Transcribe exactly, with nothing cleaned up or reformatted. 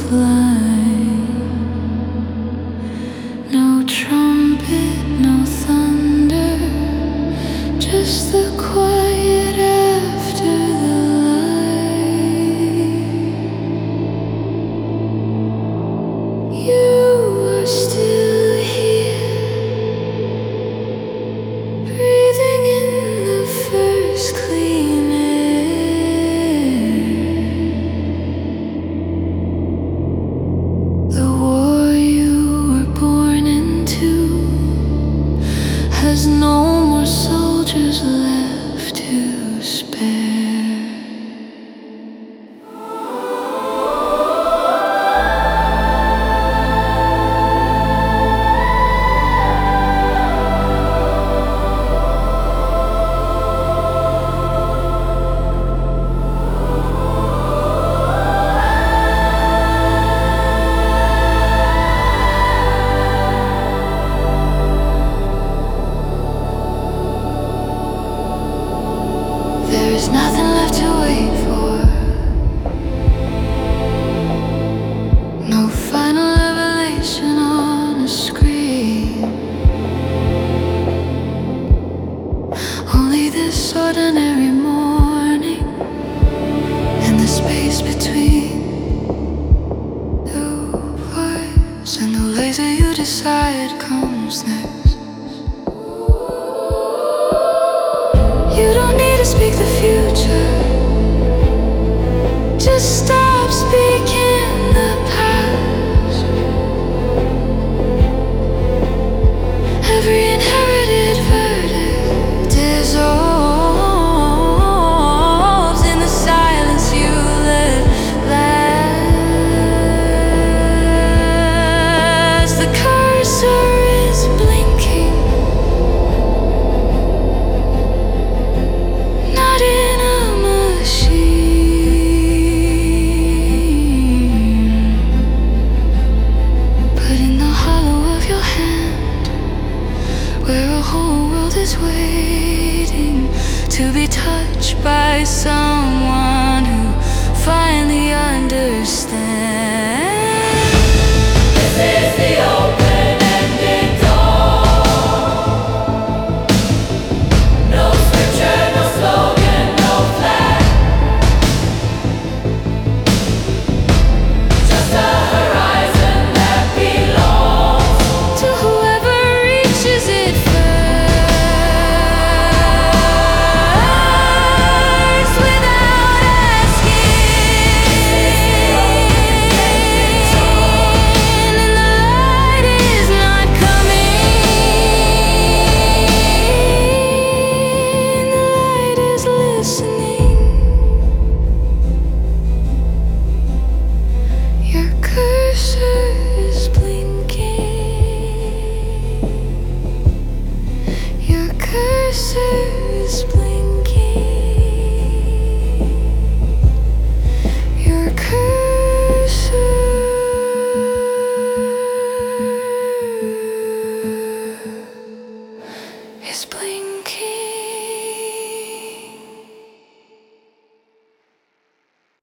blind. No trumpet, no thunder, just the quiet after the light. You are still here, breathing in the first clean air. The war you were born into has no more soldiers left to spare. There is nothing left to wait for. No final revelation on a screen. Only this ordinary morning and the space between the words, and the laser you decide comes next. You don't need to speak the future, just stop speaking the past. Every inherited verdict dissolves in the silence you let last. The cursor is blinking, not in a machine, but in the hollow of your hand, where a whole world is waiting to be touched by some